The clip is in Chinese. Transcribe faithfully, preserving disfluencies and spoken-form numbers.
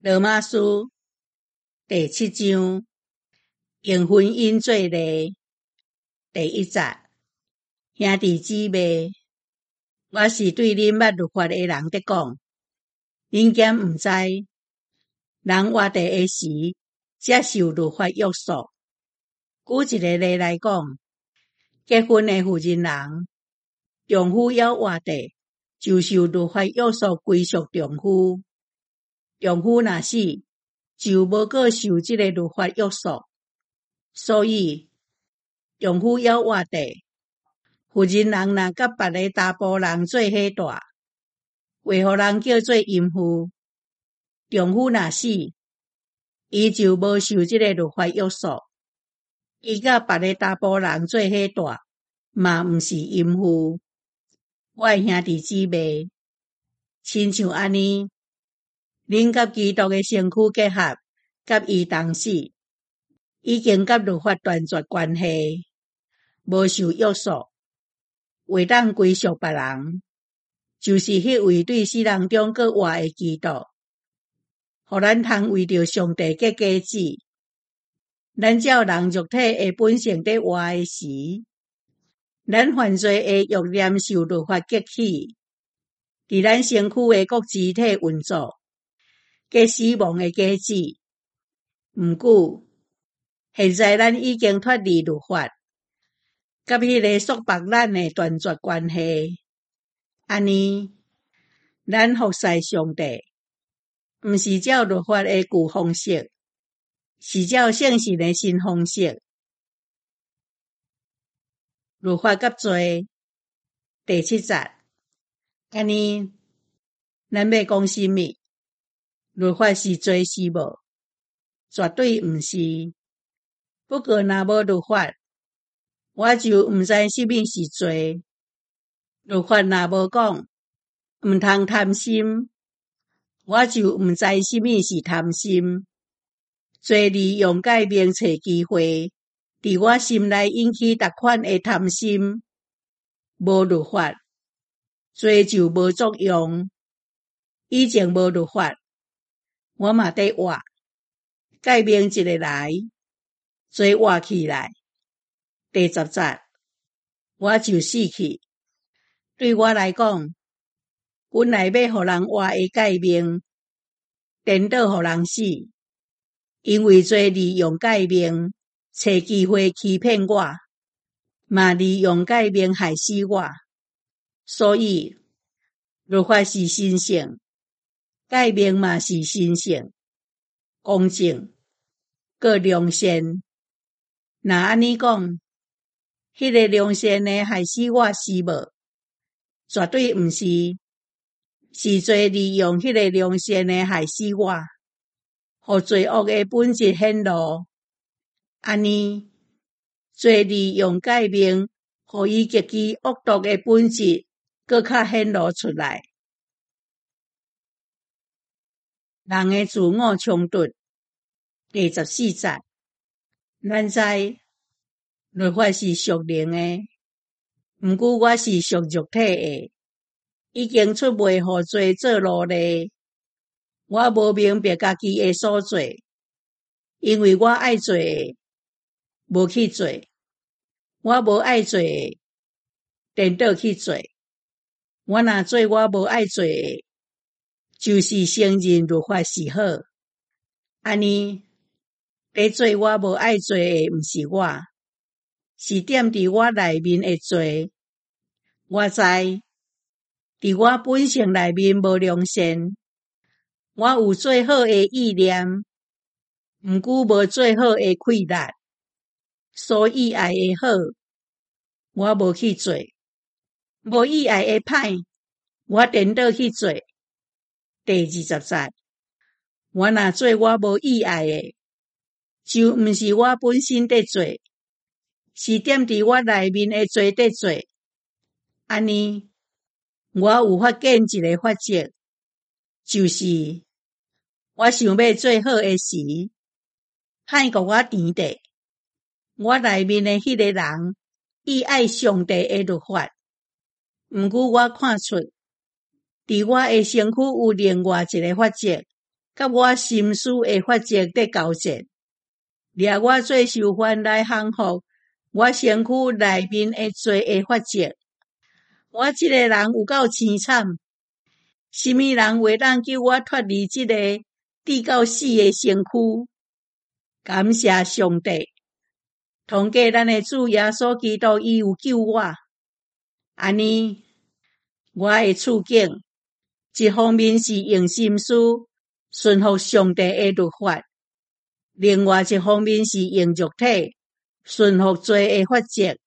罗马书第七章，用婚姻做例。第一节，兄弟姊妹，我是对恁捌律法的人在讲，恁敢毋知，人活地的时，才受律法约束。举一个例来讲，结婚的妇人人，丈夫要活地，就受律法约束归属丈夫。丈夫若死，就无过受这个律法约束。所以，丈夫要活地，妇人人若甲别个查甫人做伙大，为何人叫做淫妇？丈夫若死，伊就无受这个律法约束。伊甲别个查甫人做伙大，嘛毋是淫妇。我的兄弟姊妹，亲像安尼，恁甲基督的身躯结合，甲伊同死，已经甲律法断绝关系，无受约束，为当归属别人，就是迄位对死人中佫活的基督，互咱通为着上帝结果子。咱照人肉体的本性在活的时，咱犯罪的欲念受律法激起，伫咱身躯的各肢体运作，结死亡的果子。毋过，现在咱已经脱离律法，甲迄个束缚咱的断绝关系。安尼，咱服侍上帝，毋是照律法的旧方式，是照圣神的新方式。律法甲罪第七节，安尼，咱要讲什么？律法是罪是无？绝对毋是。不过若无律法，我就毋知什么是罪。律法若无讲毋通贪心，我就毋知什么是贪心。罪利用改变找机会，伫我心内引起逐款的贪心。无律法，罪就无作用。以前无律法，我嘛在活。改变一个来，罪活起来。第十节，我就死去。对我来讲，本来要互人活的改变，颠倒互人死。因为罪利用改变，找机会欺骗我，嘛利用改变害死我。所以，律法是神圣，改变嘛是神圣、公正、佮良善。若安尼讲，迄个良善的害死我是无？绝对毋是，是罪利用迄个良善的害死我，互罪恶的本质显露。安尼，罪利用改变，互伊激起恶毒的本质，搁较显露出来。人的自我冲突第十四节，咱知律法是属灵的，毋过我是属肉体的，已经出卖互罪做奴隶。我无明白家己的所做，因为我爱做的，无去做；我无爱做的，颠倒去做。我若做我无爱做的，就是承认律法是好。安尼，在做我无爱做的，毋是我，是踮伫我内面的罪。我知，伫我本性内面无良善，我有最好的意念，毋过无最好的气力。所以爱的好，我无去做；无意爱的歹，我颠倒去做。第二十节，我若做我无意爱的，就毋是我本身在做，是踮伫我内面的罪在做。安尼，我有发现一个法则，就是我想要做好的时，歹互我甜地。我内面的迄个人，伊爱上帝的律法，毋过我看出，伫我的身躯有另外一个法则， 甲我心思的法则伫交战，掠我做受犯来降服我身躯内面的罪的法则。我这个人有够凄惨，什么人会当救我脱离这个滴到死的身躯？感谢上帝，通过咱的主耶稣基督，伊有救我。安尼，我的处境，一方面是用心思顺服上帝的律法，另外一方面是用肉体顺服罪的法则。